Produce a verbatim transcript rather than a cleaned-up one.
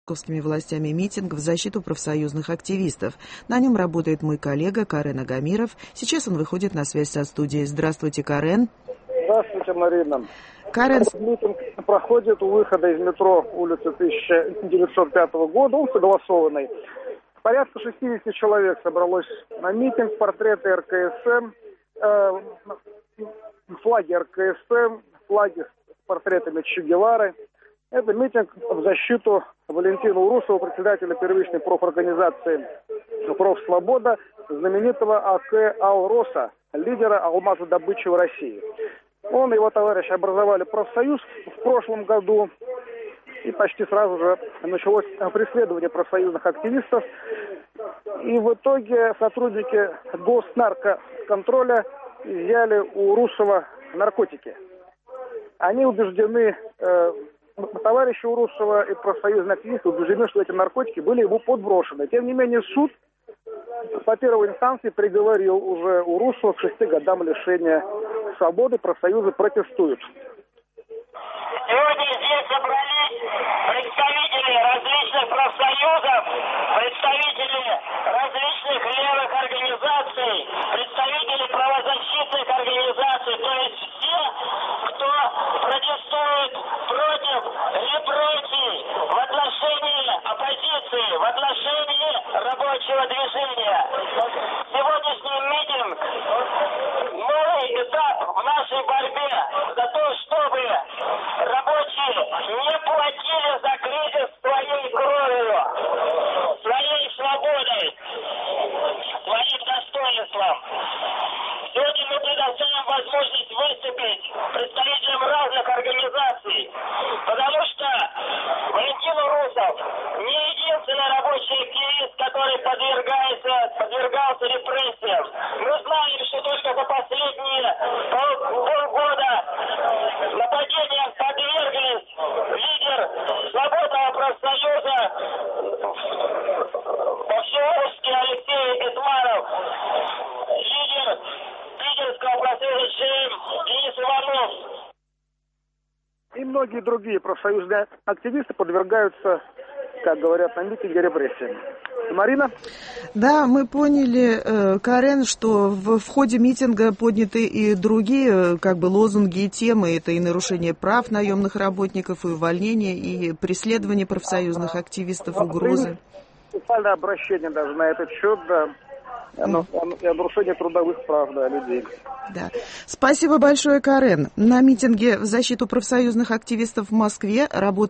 московскими властями митинг в защиту профсоюзных активистов. На нем работает мой коллега Карен Агамиров. Сейчас он выходит на связь со студией. Здравствуйте, Карен. Здравствуйте, Марина. Карен... Митинг проходит у выхода из метро улицы тысяча девятьсот пятого года. Он согласованный. Порядка шестьдесят человек собралось на митинг. Портреты эр ка эс эм, э, флаги эр ка эс эм, флаги с портретами Че Гевары. Это митинг в защиту Валентина Урусова, председателя первичной профорганизации «Профсвобода», знаменитого а ка Алроса, лидера алмазодобычи в России. Он и его товарищи образовали профсоюз в прошлом году, и почти сразу же началось преследование профсоюзных активистов. И в итоге сотрудники госнаркоконтроля изъяли у Урусова наркотики. Они убеждены... Э, Товарищи Урусова и профсоюзные активисты убеждены, что эти наркотики были ему подброшены. Тем не менее, суд по первой инстанции приговорил уже Урусова к шести годам лишения свободы. Профсоюзы протестуют. Сегодня здесь собрались представители различных профсоюзов, представители различных левых организаций, представители правозащитных организаций, то есть все, кто протестует против репрессий в отношении оппозиции, в отношении рабочего движения. Сегодняшний митинг – новый этап в нашей борьбе за то, чтобы рабочие не платили за кризис своей кровью, своей свободой, своим достоинством. Сегодня мы предоставим возможность выступить представителям разных организаций, потому что Валентин Урусов не единственный рабочий активист, который подвергается, подвергался репрессиям. Мы знаем, что только за последние пол, полгода нападениям подверглись лидер Свободного профсоюза по Всеуруске Алексей Эдмаров, лидер Питерского профсоюза ЧМ Денис Иванов. И многие другие профсоюзные активисты подвергаются, как говорят на митинге, репрессиям. Марина? Да, мы поняли, Карен, что в, в ходе митинга подняты и другие как бы лозунги и темы. Это и нарушение прав наемных работников, и увольнение, и преследование профсоюзных активистов, угрозы. Специальное обращение даже на этот счет, да. И нарушение трудовых прав, да, людей. Да. Спасибо большое, Карен. На митинге в защиту профсоюзных активистов в Москве работает